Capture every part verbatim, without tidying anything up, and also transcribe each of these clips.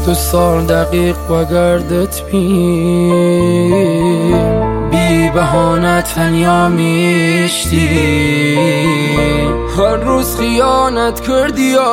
تو سال دقیق با گردت بی بی بهانه تنیا میشتی، هر روز خیانت کردی یا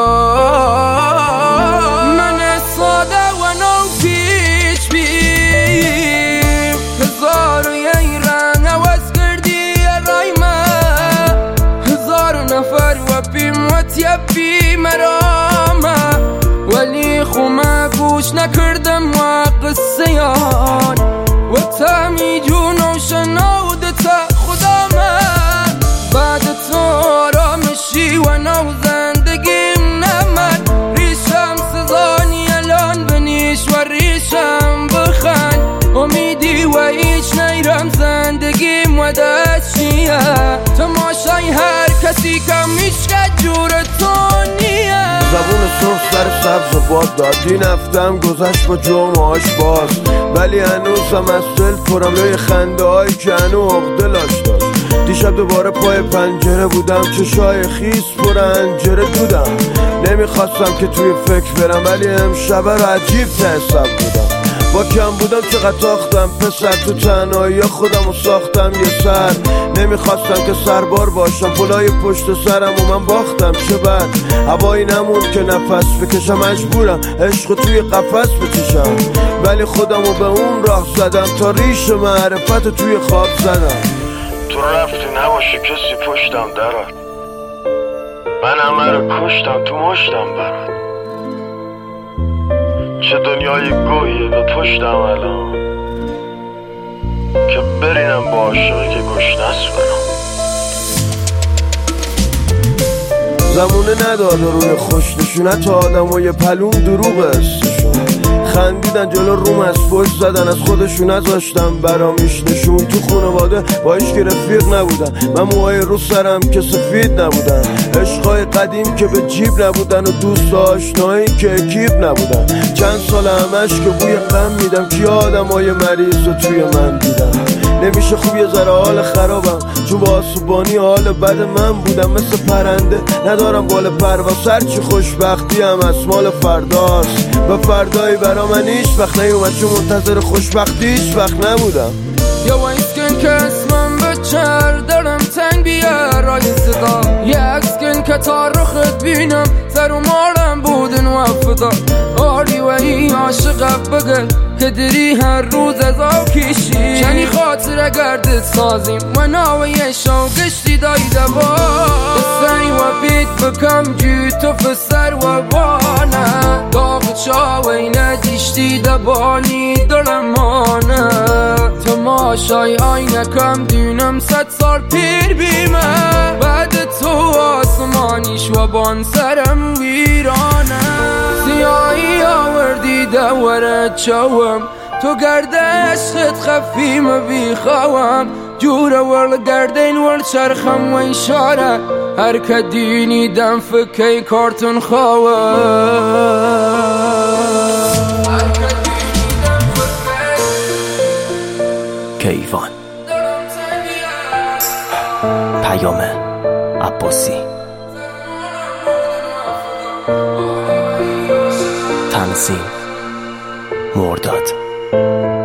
من ساده و نو پیچ بیم، هزار و یه رنگ عوض کردی رای من، هزار و نفر و بیم و تیبی مرامه، ولی خومه گوش نکردم و قصه یان و تمی جون و شنود تا خدا من، بعد تو آرامشی و نو زندگیم نمد، ریشم سزانی الان بنیش و ریشم بخند، امیدی و هیچ نیرم زندگیم و دستشیه، تماشای هر کسی که میشکد جور تو نیه. زبون سرخ سر سبز و باد داد، این هفتم گذشت با جمعهاش باز، ولی هنوزم از دل پرم لای خنده هایی که هنو عقده لاش داشت. دیشب دوباره پای پنجره بودم، چشای خیس پر انجره دودم، نمیخواستم که توی فکر برم، ولی امشب رو عجیب تحسب بودم. با کم بودم چقدر تاختم پسر، تو تنهایی خودم رو ساختم یه سر، نمیخواستم که سربار باشم، پلای پشت سرم و من باختم. چه بد هوایی نمون که نفس بکشم، مجبورم عشق توی قفس بکشم، ولی خودم رو به اون راه زدم، تا ریش معرفت توی خواب زدم. تو رفتی نباشی کسی پشتم درات، من همه رو کشتم تو مشتم برات، چه دنیای گویه به پشتم الان، که برینم با عاشقی که گشنست برام. زمونه نداده روی خوش نشونت آدم و یه پلوم دروغ استشون، خندیدن جلو روم از پشت زدن، از خودشون نذاشتم برامیش نشون. تو خونواده با عشق رفیق نبودن، من موهای رو سرم که سفید نبودن، عشقای قدیم که به جیب نبودن و دوست آشنایی که اکیب نبودن. چند سال همش که بوی غم میدم، که آدم های مریض رو توی من دیدم. نمیشه خوب یه ذره حال خرابم، چون با آسوبانی حال بد من بودم، مثل پرنده ندارم بال پرواز، هرچی خوشبختی هم از مال فرداست، و فردایی برا من هیچ وقت نیومد، چون منتظر خوشبختی هیچ وقت نبودم. یا وایسکن که اسمم بچر دارم تنگ بیارای صدا، یه اکسکن که تا رخت بینم سر و مارم بودن و فدا، آری و این عاشقت بگل که دری هر روز از آو کشی، کنی خاطر گردت سازیم و ناوی شو گشتی دای دبا، بسری و بیت بکم جو تو فسر و بانه، داغ چاوی ندیشتی دبانی درمانه، تماشای آینه کم دونم صد سال پیر بیمه، بعد تو آسمانیش و بان سرم ویرانه، سیاهی آوردی دورت چوم، تو گردشت خفیم بیخوام، جوره ورل گردین ورل چرخم و اشاره، هر که دینی دم فکی کارتون خواه. کیوان پیام عباسی، تنظیم مرداد.